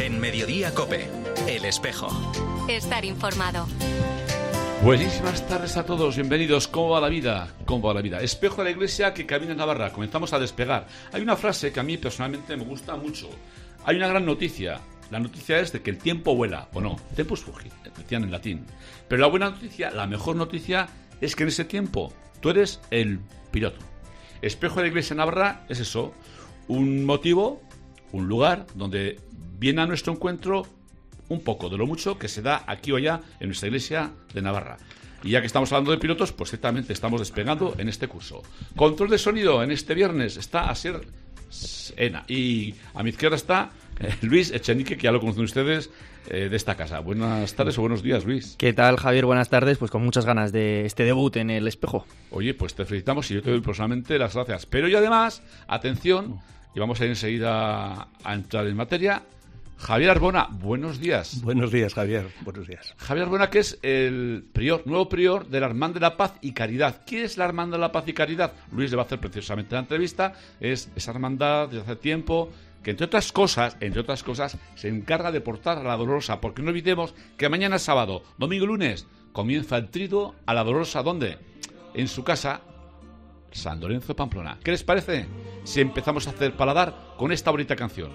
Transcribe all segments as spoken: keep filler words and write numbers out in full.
En Mediodía COPE, El Espejo. Estar informado. Buenísimas tardes a todos, bienvenidos. ¿Cómo va la vida? ¿Cómo va la vida? Espejo de la iglesia que camina en Navarra. Comenzamos a despegar. Hay una frase que a mí personalmente me gusta mucho. Hay una gran noticia. La noticia es de que el tiempo vuela, o no. Tempus fugit, decían en latín. Pero la buena noticia, la mejor noticia, es que en ese tiempo tú eres el piloto. Espejo de la iglesia Navarra es eso. Un motivo, un lugar donde viene a nuestro encuentro un poco de lo mucho que se da aquí o allá en nuestra iglesia de Navarra. Y ya que estamos hablando de pilotos, pues ciertamente estamos despegando en este curso. Control de sonido en este viernes está Asier Ena. Y a mi izquierda está eh, Luis Echenique, que ya lo conocen ustedes, eh, de esta casa. Buenas tardes o buenos días, Luis. ¿Qué tal, Javier? Buenas tardes. Pues con muchas ganas de este debut en El Espejo. Oye, pues te felicitamos y yo te doy personalmente las gracias. Pero y además, atención, y vamos a ir enseguida a entrar en materia. Javier Arbona, buenos días. Buenos días, Javier. Buenos días. Javier Arbona, que es el prior, nuevo prior de la Hermandad de la Paz y Caridad. ¿Qué es la Hermandad de la Paz y Caridad? Luis le va a hacer precisamente la entrevista. Es esa hermandad desde hace tiempo que, entre otras cosas, entre otras cosas, se encarga de portar a la Dolorosa. Porque no olvidemos que mañana es sábado, domingo y lunes, comienza el triduo a la Dolorosa. ¿Dónde? En su casa, San Lorenzo, Pamplona. ¿Qué les parece si empezamos a hacer paladar con esta bonita canción?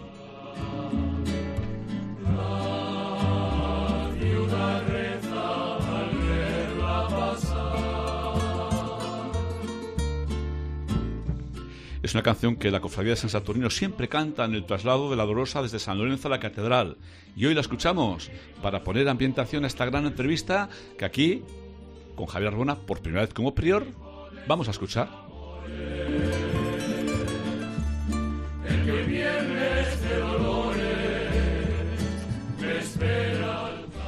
Es una canción que la Cofradía de San Saturnino siempre canta en el traslado de la Dolorosa desde San Lorenzo a la Catedral. Y hoy la escuchamos para poner ambientación a esta gran entrevista que aquí, con Javier Arbona, por primera vez como prior, vamos a escuchar. El que viernes de dolores me espera.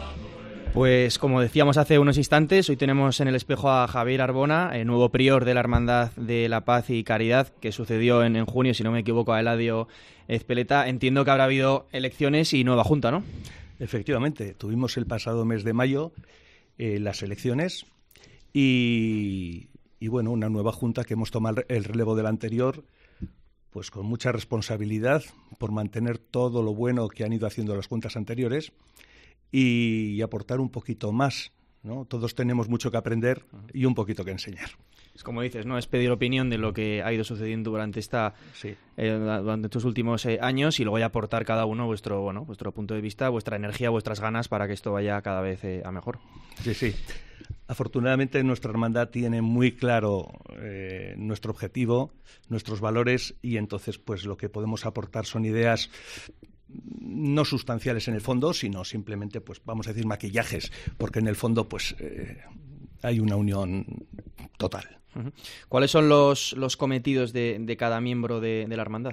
Pues como decíamos hace unos instantes, hoy tenemos en El Espejo a Javier Arbona, el nuevo prior de la Hermandad de la Paz y Caridad, que sucedió en, en junio, si no me equivoco, a Eladio Ezpeleta. Entiendo que habrá habido elecciones y nueva junta, ¿no? Efectivamente, tuvimos el pasado mes de mayo eh, las elecciones y, y, bueno, una nueva junta que hemos tomado el relevo de la anterior, pues con mucha responsabilidad por mantener todo lo bueno que han ido haciendo las juntas anteriores y aportar un poquito más, ¿no? Todos tenemos mucho que aprender y un poquito que enseñar. Es como dices, ¿no? Es pedir opinión de lo que ha ido sucediendo durante esta sí. eh, durante estos últimos eh, años y luego ya aportar cada uno vuestro bueno vuestro punto de vista, vuestra energía, vuestras ganas para que esto vaya cada vez eh, a mejor. Sí, sí. Afortunadamente nuestra hermandad tiene muy claro eh, nuestro objetivo, nuestros valores y entonces pues lo que podemos aportar son ideas no sustanciales en el fondo, sino simplemente, pues vamos a decir, maquillajes, porque en el fondo pues eh, hay una unión total. Uh-huh. ¿Cuáles son los, los cometidos de, de cada miembro de, de la hermandad?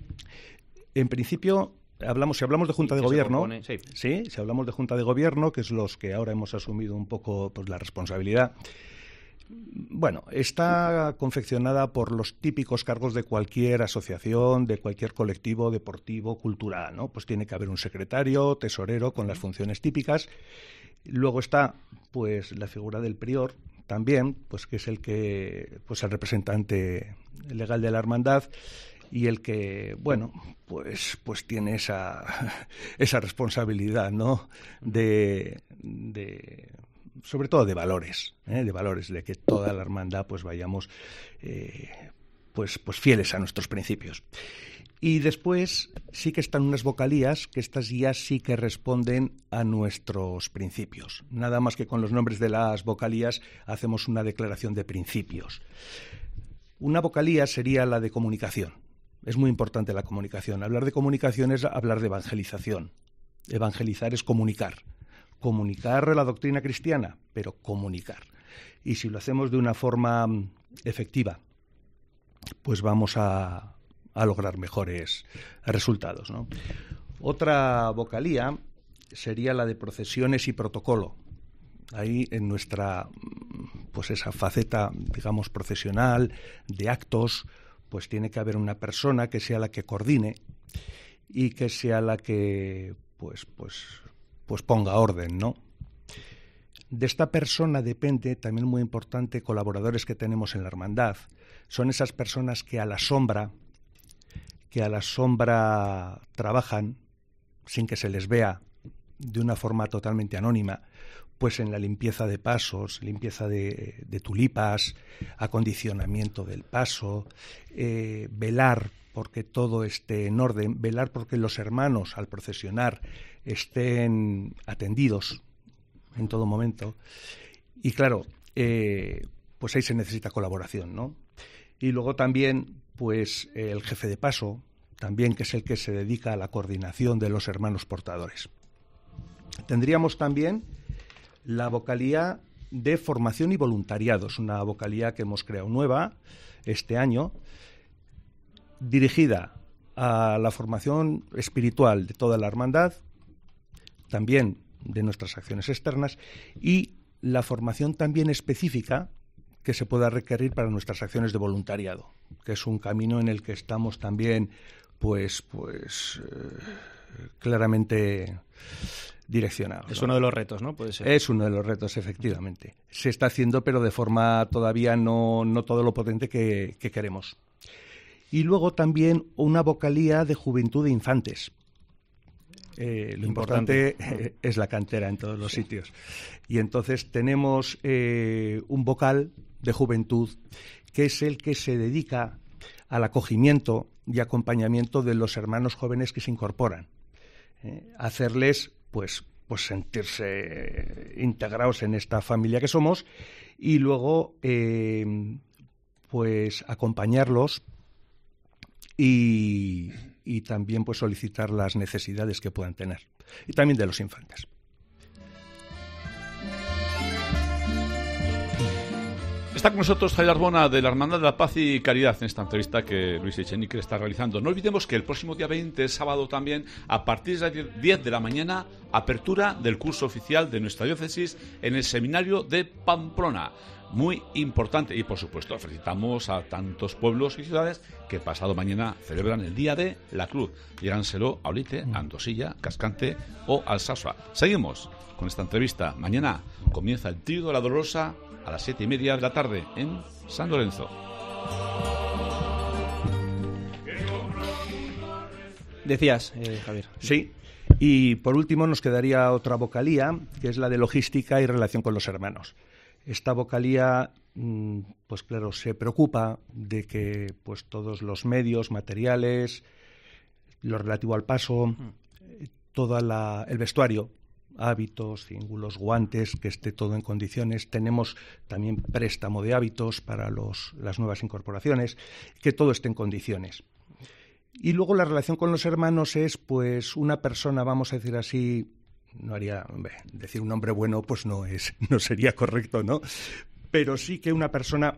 En principio, hablamos si hablamos de Junta de Gobierno, compone, sí. sí, si hablamos de Junta de Gobierno, que es los que ahora hemos asumido un poco pues la responsabilidad. Bueno, está confeccionada por los típicos cargos de cualquier asociación, de cualquier colectivo deportivo, cultural, ¿no? Pues tiene que haber un secretario, tesorero, con las funciones típicas. Luego está, pues, la figura del prior, también, pues que es el que, pues el representante legal de la hermandad y el que, bueno, pues, pues tiene esa, esa responsabilidad, ¿no? De, de sobre todo de valores, ¿eh? de valores, de que toda la hermandad pues vayamos eh, pues, pues fieles a nuestros principios. Y después sí que están unas vocalías, que estas ya sí que responden a nuestros principios. Nada más que con los nombres de las vocalías hacemos una declaración de principios. Una vocalía sería la de comunicación. Es muy importante la comunicación. Hablar de comunicación es hablar de evangelización. Evangelizar es comunicar. Comunicar la doctrina cristiana, pero comunicar. Y si lo hacemos de una forma efectiva, pues vamos a, a lograr mejores resultados, ¿no? Otra vocalía sería la de procesiones y protocolo. Ahí en nuestra, pues esa faceta, digamos, procesional, de actos, pues tiene que haber una persona que sea la que coordine y que sea la que, pues, pues, pues ponga orden, ¿no? De esta persona depende, también muy importante, colaboradores que tenemos en la hermandad. Son esas personas que a la sombra, que a la sombra trabajan, sin que se les vea de una forma totalmente anónima, pues en la limpieza de pasos, limpieza de, de tulipas, acondicionamiento del paso, eh, velar porque todo esté en orden, velar porque los hermanos al procesionar estén atendidos en todo momento. Y claro, eh, pues ahí se necesita colaboración, ¿no? Y luego también, pues el jefe de paso, también, que es el que se dedica a la coordinación de los hermanos portadores. Tendríamos también la vocalía de formación y voluntariados, una vocalía que hemos creado nueva este año, dirigida a la formación espiritual de toda la hermandad, también de nuestras acciones externas, y la formación también específica que se pueda requerir para nuestras acciones de voluntariado, que es un camino en el que estamos también pues, pues eh, claramente direccionados. Es ¿no? uno de los retos, ¿no? Puede ser. Es uno de los retos, efectivamente. Se está haciendo, pero de forma todavía no, no todo lo potente que, que queremos. Y luego también una vocalía de juventud de infantes. Eh, lo importante, importante eh, es la cantera en todos los sí. sitios. Y entonces tenemos eh, un vocal de juventud que es el que se dedica al acogimiento y acompañamiento de los hermanos jóvenes que se incorporan. Eh, hacerles, pues, pues sentirse integrados en esta familia que somos y luego, eh, pues, acompañarlos y, y también, pues, solicitar las necesidades que puedan tener. Y también de los infantes. Está con nosotros Javier Arbona, de la Hermandad de la Paz y Caridad, en esta entrevista que Luis Echenique está realizando. No olvidemos que el próximo día veinte, sábado también, a partir de las diez de la mañana, apertura del curso oficial de nuestra diócesis en el seminario de Pamplona. Muy importante. Y, por supuesto, felicitamos a tantos pueblos y ciudades que pasado mañana celebran el Día de la Cruz. Lléganselo a Olite, a Andosilla, Cascante o Alsasua. Seguimos con esta entrevista. Mañana comienza el Trío de la Dolorosa a las siete y media de la tarde en San Lorenzo. Decías, eh, Javier. Sí, y por último nos quedaría otra vocalía, que es la de logística y relación con los hermanos. Esta vocalía, pues claro, se preocupa de que pues todos los medios materiales, lo relativo al paso, todo el vestuario, hábitos, cíngulos, guantes, que esté todo en condiciones. Tenemos también préstamo de hábitos para los, las nuevas incorporaciones, que todo esté en condiciones. Y luego la relación con los hermanos es, pues, una persona, vamos a decir así, no haría, hombre, decir un nombre bueno, pues no es, no sería correcto, ¿no? Pero sí que una persona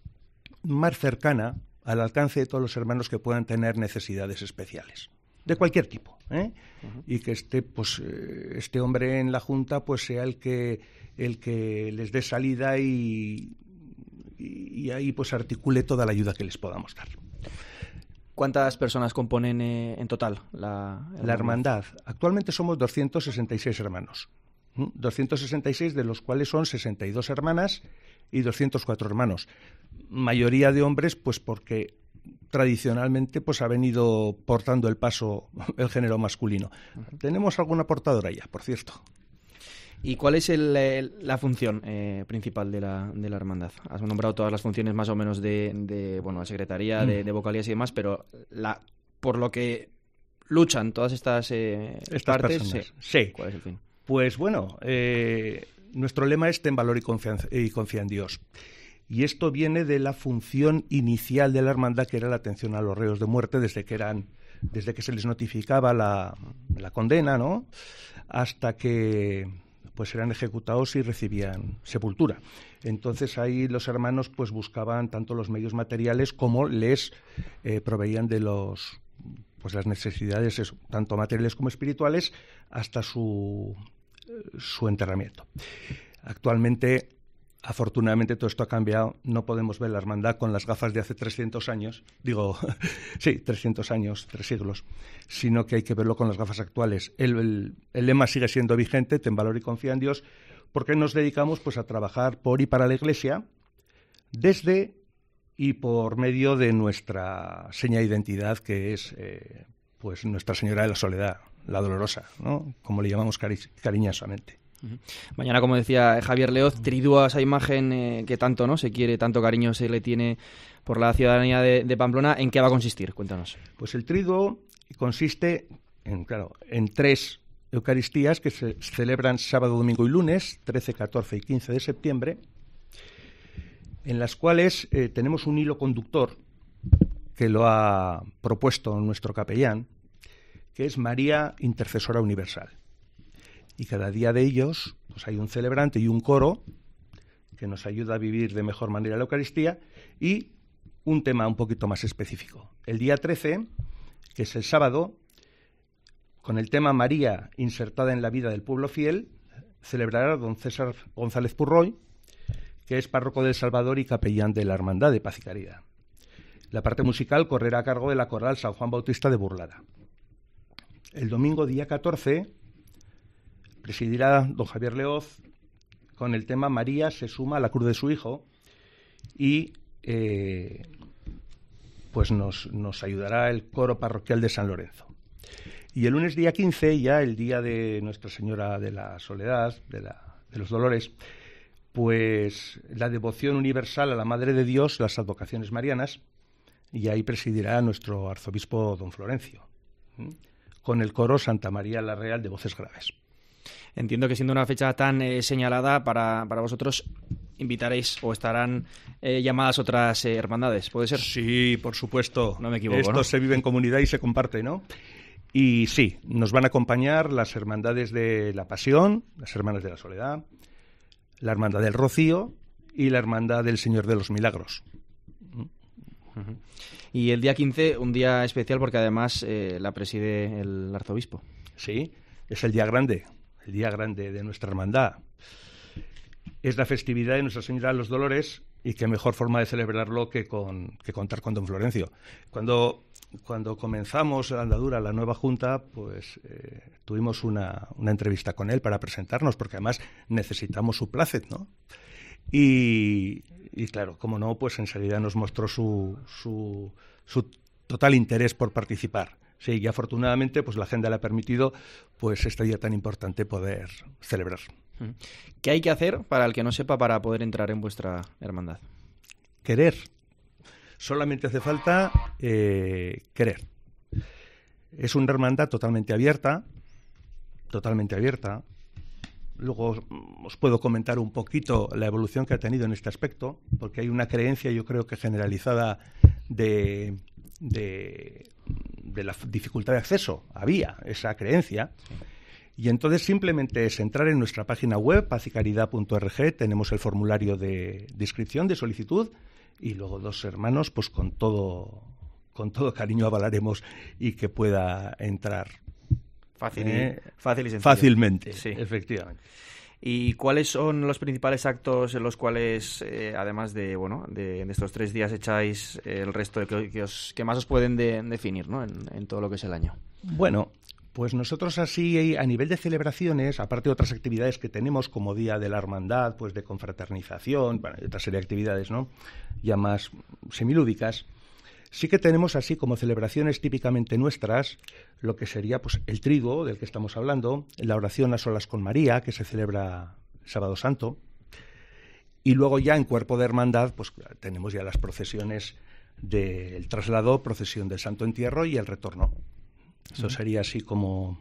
más cercana al alcance de todos los hermanos que puedan tener necesidades especiales, de cualquier tipo, ¿eh? Uh-huh. Y que este, pues, este hombre en la Junta, pues, sea el que, el que les dé salida y, y, y ahí, pues, articule toda la ayuda que les podamos dar. ¿Cuántas personas componen eh, en total la, la, la hermandad? Actualmente somos doscientos sesenta y seis hermanos. ¿Mm? doscientos sesenta y seis, de los cuales son sesenta y dos hermanas y doscientos cuatro hermanos. Mayoría de hombres, pues porque tradicionalmente pues ha venido portando el paso el género masculino. Uh-huh. Tenemos alguna portadora ya, por cierto. ¿Y cuál es el, el, la función eh, principal de la, de la hermandad? Has nombrado todas las funciones más o menos de, de bueno, la secretaría, mm. de, de vocalías y demás, pero la, por lo que luchan todas estas, eh, estas partes, personas. Sí. Sí. ¿Cuál es el fin? Pues bueno, eh, nuestro lema es ten valor y confía, y confía en Dios. Y esto viene de la función inicial de la hermandad, que era la atención a los reos de muerte, desde que eran, desde que se les notificaba la, la condena, ¿no? Hasta que pues eran ejecutados y recibían sepultura. Entonces ahí los hermanos pues buscaban tanto los medios materiales como les eh, proveían de los pues las necesidades eso, tanto materiales como espirituales hasta su su enterramiento. Actualmente, afortunadamente, todo esto ha cambiado. No podemos ver la hermandad con las gafas de hace trescientos años, digo, sí, trescientos años, tres siglos, sino que hay que verlo con las gafas actuales. El, el, el lema sigue siendo vigente, ten valor y confía en Dios, porque nos dedicamos pues a trabajar por y para la Iglesia, desde y por medio de nuestra seña de identidad, que es eh, pues Nuestra Señora de la Soledad, la dolorosa, ¿no? Como le llamamos cari- cariñosamente. Mañana, como decía Javier Leoz, tridúa esa imagen eh, que tanto no se quiere, tanto cariño se le tiene por la ciudadanía de, de Pamplona. ¿En qué va a consistir? Cuéntanos. Pues el triduo consiste en, claro, en tres Eucaristías que se celebran sábado, domingo y lunes, trece, catorce y quince de septiembre, en las cuales eh, tenemos un hilo conductor que lo ha propuesto nuestro capellán, que es María Intercesora Universal. Y cada día de ellos pues hay un celebrante y un coro que nos ayuda a vivir de mejor manera la Eucaristía y un tema un poquito más específico. El día trece, que es el sábado, con el tema María insertada en la vida del pueblo fiel, celebrará don César González Purroy, que es párroco del Salvador y capellán de la Hermandad de Paz y Caridad. La parte musical correrá a cargo de la Coral San Juan Bautista de Burlada. El domingo día catorce presidirá don Javier Leoz con el tema María se suma a la cruz de su hijo y eh, pues nos, nos ayudará el coro parroquial de San Lorenzo. Y el lunes día quince, ya el día de Nuestra Señora de la Soledad, de, la, de los Dolores, pues la devoción universal a la Madre de Dios, las advocaciones marianas, y ahí presidirá nuestro arzobispo don Florencio, ¿sí? Con el coro Santa María la Real de voces graves. Entiendo que siendo una fecha tan eh, señalada para, para vosotros, invitaréis o estarán eh, llamadas otras eh, hermandades, ¿puede ser? Sí, por supuesto. No me equivoco, Esto ¿no? se vive en comunidad y se comparte, ¿no? Y sí, nos van a acompañar las hermandades de la Pasión, las Hermanas de la Soledad, la Hermandad del Rocío y la Hermandad del Señor de los Milagros. Uh-huh. Y el día quince, un día especial porque además eh, la preside el arzobispo. Sí, es el día grande, el día grande de nuestra hermandad. Es la festividad de Nuestra Señora de los Dolores y qué mejor forma de celebrarlo que, con, que contar con don Florencio. Cuando, cuando comenzamos la andadura, la nueva junta, pues eh, tuvimos una, una entrevista con él para presentarnos, porque además necesitamos su plácet, ¿no? Y, y claro, como no, pues enseguida nos mostró su, su, su total interés por participar. Sí, y afortunadamente pues la agenda le ha permitido pues este día tan importante poder celebrar. ¿Qué hay que hacer, para el que no sepa, para poder entrar en vuestra hermandad? Querer. Solamente hace falta eh, querer. Es una hermandad totalmente abierta, totalmente abierta. Luego os puedo comentar un poquito la evolución que ha tenido en este aspecto, porque hay una creencia, yo creo que generalizada, de, de, de la dificultad de acceso. Había esa creencia. Y entonces simplemente es entrar en nuestra página web, paz y caridad punto org, tenemos el formulario de, de inscripción, de solicitud, y luego dos hermanos, pues con todo, con todo cariño avalaremos y que pueda entrar. Fácil y, eh, fácil y sencillo. Fácilmente, sí. Efectivamente. ¿Y cuáles son los principales actos en los cuales, eh, además de bueno de, de estos tres días, echáis eh, el resto de que, que, os, que más os pueden de, definir, ¿no? en, en todo lo que es el año? Bueno, pues nosotros así, a nivel de celebraciones, aparte de otras actividades que tenemos, como Día de la Hermandad, pues de confraternización, bueno, y otra serie de actividades, ¿no?, ya más semilúdicas, sí que tenemos así como celebraciones típicamente nuestras, lo que sería pues el triduo, del que estamos hablando, la oración a solas con María, que se celebra el Sábado Santo, y luego ya en cuerpo de hermandad, pues tenemos ya las procesiones del traslado, procesión del Santo Entierro y el retorno. Eso sería así como,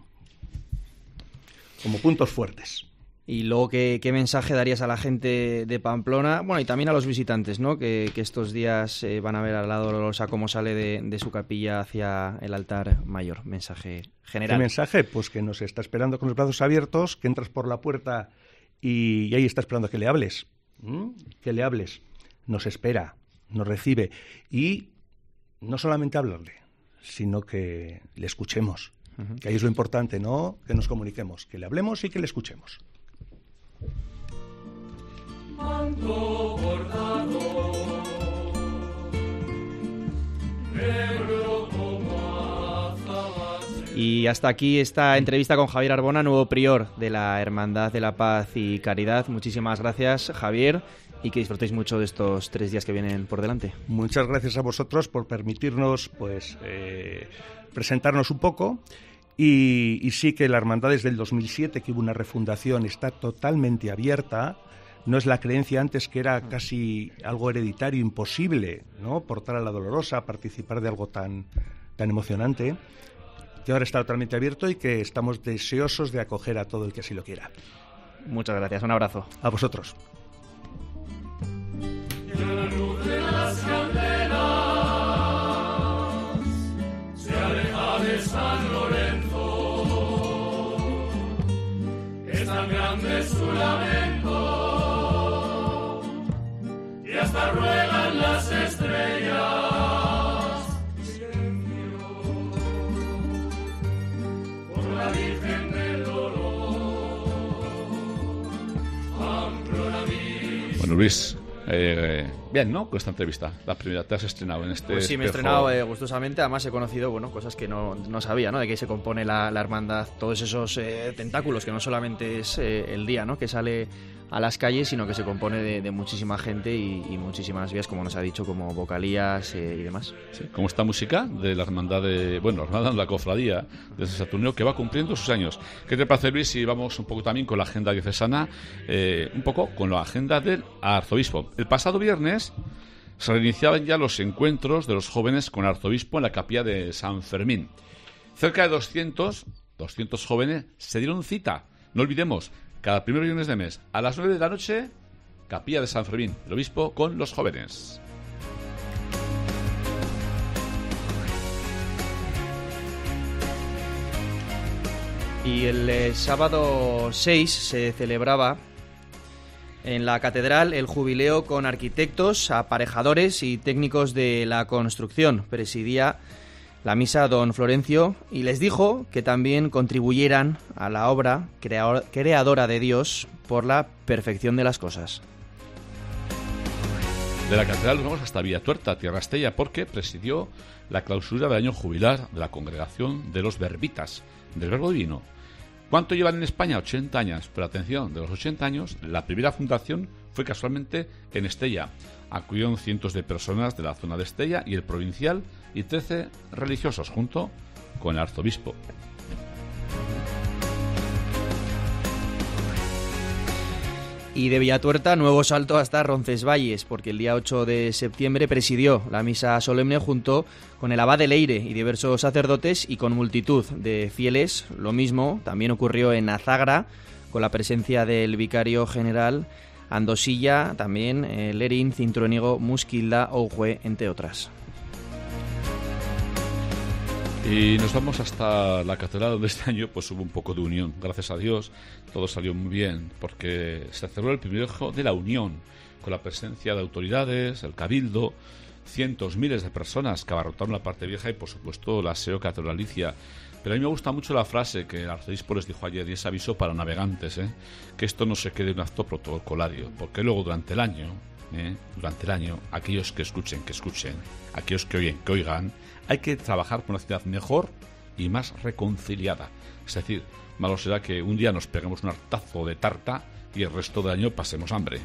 como puntos fuertes. Y luego, ¿qué, qué mensaje darías a la gente de Pamplona? Bueno, y también a los visitantes, ¿no? Que, que estos días eh, van a ver a la Dolorosa cómo sale de, de su capilla hacia el altar mayor. Mensaje general. ¿Qué mensaje? Pues que nos está esperando con los brazos abiertos, que entras por la puerta y, y ahí está esperando que le hables. ¿Mm? Que le hables. Nos espera, nos recibe. Y no solamente hablarle, sino que le escuchemos. Uh-huh. Que ahí es lo importante, ¿no? Que nos comuniquemos, que le hablemos y que le escuchemos. Manto bordado, negro como azabal. Y hasta aquí esta entrevista con Javier Arbona, nuevo prior de la Hermandad de la Paz y Caridad. Muchísimas gracias, Javier, y que disfrutéis mucho de estos tres días que vienen por delante. Muchas gracias a vosotros por permitirnos pues eh, presentarnos un poco Y, y sí que la hermandad desde el dos mil siete, que hubo una refundación, está totalmente abierta. No es la creencia antes que era casi algo hereditario, imposible, ¿no?, portar a la Dolorosa, participar de algo tan, tan emocionante, que ahora está totalmente abierto y que estamos deseosos de acoger a todo el que así lo quiera. Muchas gracias, un abrazo. A vosotros. Y la luz de las candelas se aleja de San Lorenzo. Es tan grande su lamento y hasta ruegan las estrellas. Silencio por la Virgen del Dolor. Pamplona mi. Bueno, Luis, eh, bien, ¿no?, con esta entrevista. La primera, te has estrenado en este Pues sí, me he espejo. estrenado eh, gustosamente. Además he conocido, bueno, cosas que no, no sabía, ¿no?, de qué se compone la, la hermandad, todos esos eh, tentáculos, que no solamente es eh, el día, ¿no?, que sale a las calles, sino que se compone de, de muchísima gente y, y muchísimas vías, como nos ha dicho, como vocalías eh, y demás. Sí, como esta música de la hermandad de, bueno, la hermandad de la cofradía de San Saturnino, que va cumpliendo sus años. ¿Qué te parece, Luis, si vamos un poco también con la agenda diocesana, eh, un poco con la agenda del arzobispo? El pasado viernes se reiniciaban ya los encuentros de los jóvenes con el arzobispo en la capilla de San Fermín. Cerca de doscientos, doscientos jóvenes se dieron cita. No olvidemos, cada primer viernes de mes, a las nueve de la noche, capilla de San Fermín, el obispo con los jóvenes. Y el eh, sábado seis se celebraba en la catedral el jubileo con arquitectos, aparejadores y técnicos de la construcción. Presidía la misa don Florencio y les dijo que también contribuyeran a la obra creador- creadora de Dios por la perfección de las cosas. De la catedral nos vamos hasta Villatuerta, Tierra Estella, porque presidió la clausura del año jubilar de la congregación de los Verbitas, del Verbo Divino. ¿Cuánto llevan en España? ochenta años. Pero atención, de los ochenta años, la primera fundación fue casualmente en Estella. Acudieron cientos de personas de la zona de Estella y el provincial y trece religiosos junto con el arzobispo. Y de Villatuerta, nuevo salto hasta Roncesvalles, porque el día ocho de septiembre presidió la misa solemne junto con el abad de Leire y diversos sacerdotes y con multitud de fieles. Lo mismo también ocurrió en Azagra, con la presencia del vicario general Andosilla, también eh, Lerín, Cintruénigo, Musquilda, Oujue, entre otras. Y nos vamos hasta la catedral, donde este año pues hubo un poco de unión. Gracias a Dios todo salió muy bien, porque se celebró el privilegio de la unión, con la presencia de autoridades, el cabildo, cientos, miles de personas que abarrotaron la parte vieja y por supuesto la aseo catedralicia. Pero a mí me gusta mucho la frase que el arzobispo les dijo ayer, y es aviso para navegantes, ¿eh? que esto no se quede un acto protocolario, porque luego durante el año, ¿eh? durante el año, aquellos que escuchen, que escuchen, aquellos que oyen, que oigan, hay que trabajar por una ciudad mejor y más reconciliada. Es decir, malo será que un día nos peguemos un hartazo de tarta y el resto del año pasemos hambre.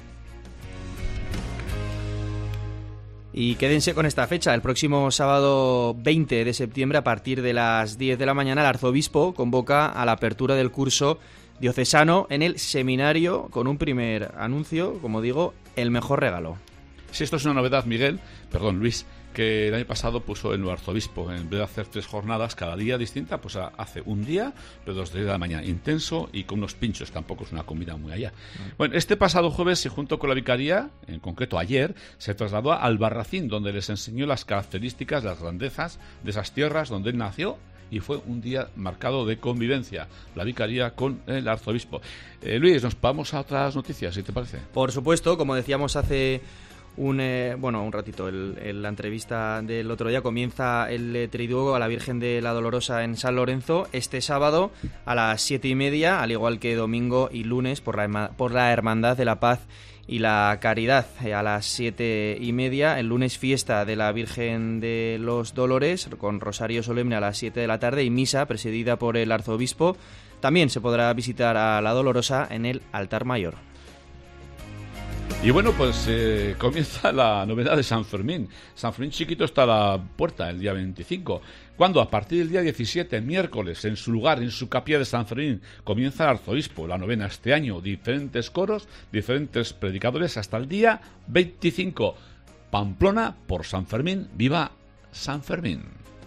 Y quédense con esta fecha. El próximo sábado veinte de septiembre, a partir de las diez de la mañana, el arzobispo convoca a la apertura del curso diocesano en el seminario, con un primer anuncio, como digo, el mejor regalo. Si esto es una novedad, Miguel, perdón, Luis, que el año pasado puso el nuevo arzobispo, en vez de hacer tres jornadas cada día distinta, pues hace un día, pero dos de la mañana, intenso y con unos pinchos, tampoco es una comida muy allá. Bueno, este pasado jueves, y junto con la vicaría, en concreto ayer, se trasladó a Albarracín, donde les enseñó las características, las grandezas de esas tierras donde él nació, y fue un día marcado de convivencia, la vicaría con el arzobispo. Eh, Luis, nos vamos a otras noticias, si te parece. Por supuesto, como decíamos hace un eh, bueno un ratito, el, el, la entrevista del otro día, comienza el eh, triduo a la Virgen de la Dolorosa en San Lorenzo este sábado a las siete y media, al igual que domingo y lunes por la, por la Hermandad de la Paz y la Caridad eh, a las siete y media. El lunes fiesta de la Virgen de los Dolores con rosario solemne a las siete de la tarde y misa presidida por el arzobispo. También se podrá visitar a la Dolorosa en el altar mayor. Y bueno, pues eh, comienza la novedad de San Fermín. San Fermín chiquito está a la puerta el día veinticinco. Cuando a partir del día diecisiete, miércoles, en su lugar, en su capilla de San Fermín, comienza el arzobispo, la novena este año, diferentes coros, diferentes predicadores, hasta el día veinticinco. Pamplona por San Fermín, viva San Fermín.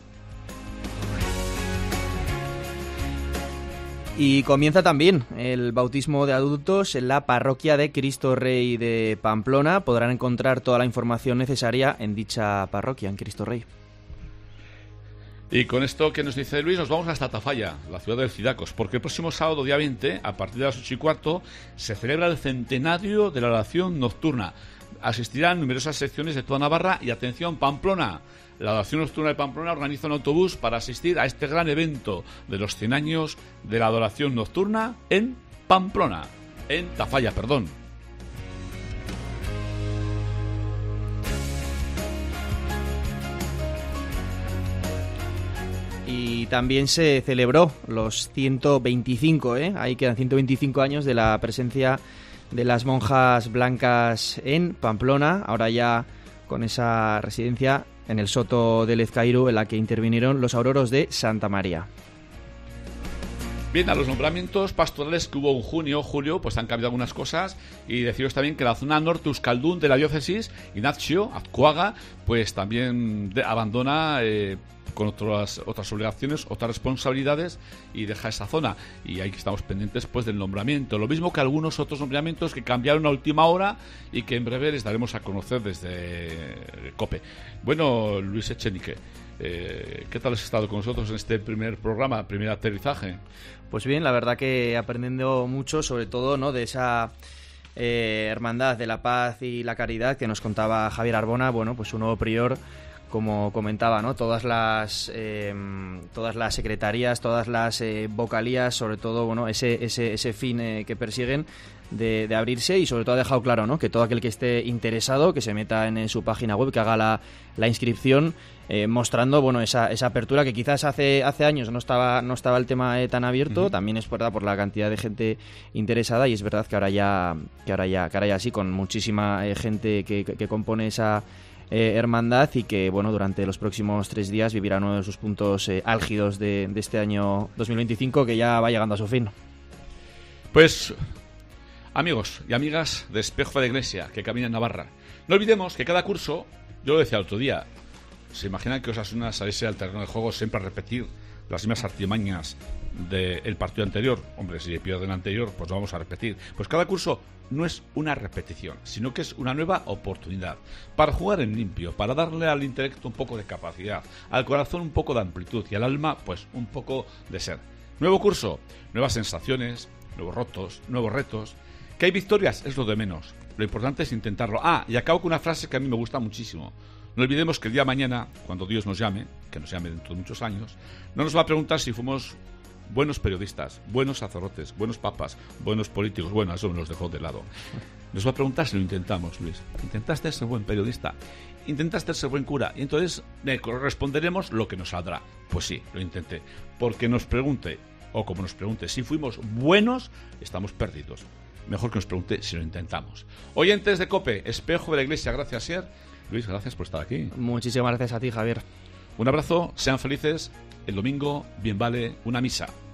Y comienza también el bautismo de adultos en la parroquia de Cristo Rey de Pamplona. Podrán encontrar toda la información necesaria en dicha parroquia, en Cristo Rey. Y con esto que nos dice Luis, nos vamos hasta Tafalla, la ciudad del Cidacos, porque el próximo sábado, día veinte, a partir de las ocho y cuarto, se celebra el centenario de la oración nocturna. Asistirán numerosas secciones de toda Navarra y, atención, Pamplona. La Adoración Nocturna de Pamplona organiza un autobús para asistir a este gran evento de los cien años de la Adoración Nocturna en Pamplona, en Tafalla, perdón. Y también se celebró los ciento veinticinco, ¿eh? Ahí quedan ciento veinticinco años de la presencia de las monjas blancas en Pamplona, ahora ya con esa residencia en el Soto de Lezcairu, en la que intervinieron los auroros de Santa María. Bien, a los nombramientos pastorales que hubo en junio, julio, pues han cambiado algunas cosas, y deciros también que la zona norte Euskaldun de la diócesis, Ignacio Azcuaga, pues también de, abandona eh, con otras otras obligaciones, otras responsabilidades, y deja esa zona, y ahí estamos pendientes pues del nombramiento, lo mismo que algunos otros nombramientos que cambiaron a última hora y que en breve les daremos a conocer desde COPE. Bueno, Luis Echenique, eh, ¿qué tal has estado con nosotros en este primer programa, primer aterrizaje? Pues bien, la verdad que aprendiendo mucho, sobre todo, ¿no?, de esa eh, hermandad de la paz y la caridad que nos contaba Javier Arbona. Bueno, pues un nuevo prior, como comentaba, ¿no? Todas las eh, todas las secretarías, todas las eh, vocalías, sobre todo, bueno, ese ese ese fin eh, que persiguen de, de abrirse, y sobre todo ha dejado claro, ¿no?, que todo aquel que esté interesado, que se meta en, en su página web, que haga la, la inscripción, eh, mostrando, bueno, esa esa apertura que quizás hace hace años no estaba no estaba el tema eh, tan abierto. Uh-huh. También es verdad por la cantidad de gente interesada, y es verdad que ahora ya que ahora ya que ahora ya sí, con muchísima eh, gente que, que, que compone esa Eh, hermandad, y que, bueno, durante los próximos tres días vivirá uno de sus puntos eh, álgidos de, de este año dos mil veinticinco, que ya va llegando a su fin. Pues, amigos y amigas de Espejo de la Iglesia que camina en Navarra, no olvidemos que cada curso, yo lo decía el otro día, se imaginan que Osasuna saliese al terreno de juego siempre a repetir las mismas artimañas del partido anterior. Hombre, si pierden el anterior, pues lo vamos a repetir. Pues cada curso no es una repetición, sino que es una nueva oportunidad para jugar en limpio, para darle al intelecto un poco de capacidad, al corazón un poco de amplitud y al alma pues un poco de ser. Nuevo curso, nuevas sensaciones, nuevos rotos, nuevos retos. Que hay victorias es lo de menos, lo importante es intentarlo. Ah, y acabo con una frase que a mí me gusta muchísimo. No olvidemos que el día de mañana, cuando Dios nos llame, que nos llame dentro de muchos años, no nos va a preguntar si fuimos buenos periodistas, buenos sacerdotes, buenos papas, buenos políticos. Bueno, eso nos los dejó de lado. Nos va a preguntar si lo intentamos, Luis. ¿Intentaste ser buen periodista? ¿Intentaste ser buen cura? Y entonces le responderemos lo que nos saldrá. Pues sí, lo intenté. Porque nos pregunte, o como nos pregunte, si fuimos buenos, estamos perdidos. Mejor que nos pregunte si lo intentamos. Oyentes de COPE, Espejo de la Iglesia, gracias, Sier. Luis, gracias por estar aquí. Muchísimas gracias a ti, Javier. Un abrazo, sean felices. El domingo, bien vale una misa.